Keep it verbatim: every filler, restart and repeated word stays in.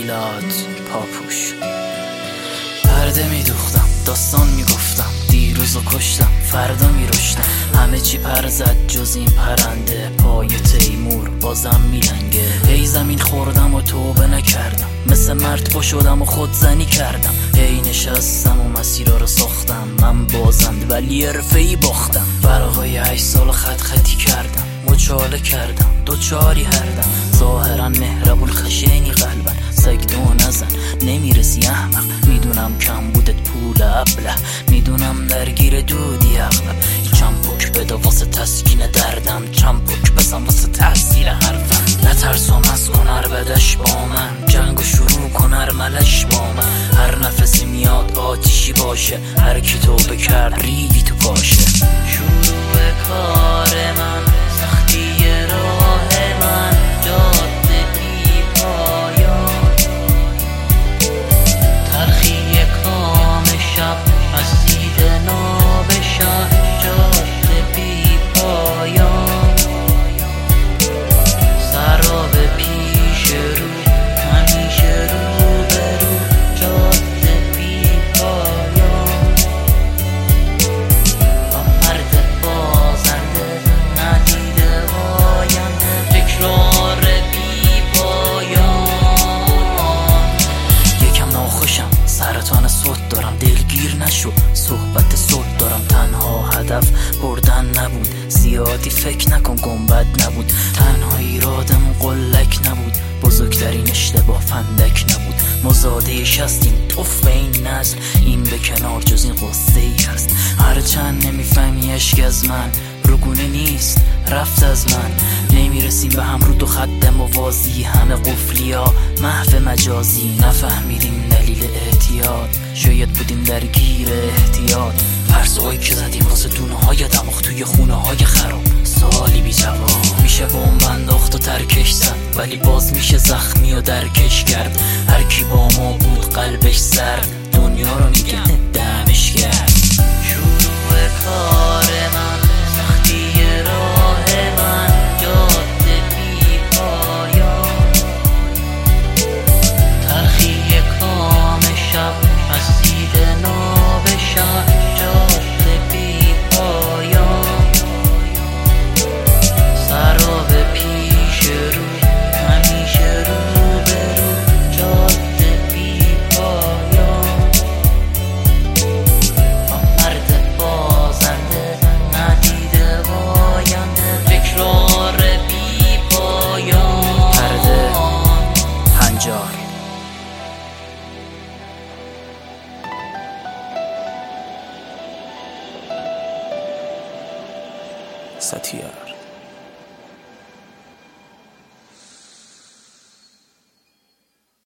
میلاد پاپوش. پرده میدوختم، داستان میگفتم، دیروزو کشتم فردا میرشتم. همه چی پر زد جز این پرنده، پای تیمور بازم میلنگه. هی زمین خوردم و توبه نکردم، مثل مرد پا شدم و خودزنی کردم. هی نشستم و مسیرها رو ساختم، من بازند ولی حرفه‌ای باختم. ورقای هشت سال خط خطی کردم، مچاله کردم دوچاری هردم. ظاهرا مهربون خشنی قلبن، سگ دو نزن نمیرسی احمق. میدونم کم بودت پول ابله، میدونم درگیر دودی اغلب. چم پک بده واسه تسکین دردم، چم پک بزن واسه تحصیل حرفم. نترسم از کنر بدش با من، جنگو شروع کنر ملش با من. هر نفسی میاد آتیشی باشه، هر کی توبه کرد ریدی تو پاشه. شروع کار من سختی راه من، جاده بی پایان. تلخی کام شب مسید ناب شهر، جاده بی پایان. سراب پیش رو همیشه رو به رو، جاده بی پایان. و مرد بازنده ندیده آینده، تکرار بی پایان. یکم ناخوشم، سرطان صوت دارم، دلگیر نشو صحبت صلح دارم. تنها هدف بردن نبود، زیادی فکر نکن گنبد نبود. تنها ایرادم قلک نبود، بزرگترین اشتباه فندک نبود. مزادش هستیم توف این نسل، این به کنار جز این قصه ای هست. هرچند نمیفهمی اشک از من رگونه نیست رفت از من. نمیرسیم به هم رو دو خط موازی، همه قفلی ها محو مجازی. نفهمیدیم دلیل احتیاط، شاید بودیم درگیر احتیاط. پرسوهایی که زدیم واسه دونه های دماغ توی خونه های خراب، سوالی بی جواب. میشه بمب انداخت و ترکش زد، ولی باز میشه زخمی و درکش کرد. هر کی با ما بود قلبش سرد، دنیا رو میگه دمش کرد. شروع کار من سختی راه من، جاده بی پایان. تلخی کام شب مسید ناب شهر، جاده بی پایان. سراب پیش رو همیشه رو به رو، جاده بی پایان. و مرد بازنده ندیده آینده، تکرار بی پایان. پرده هنجار. ساتیا.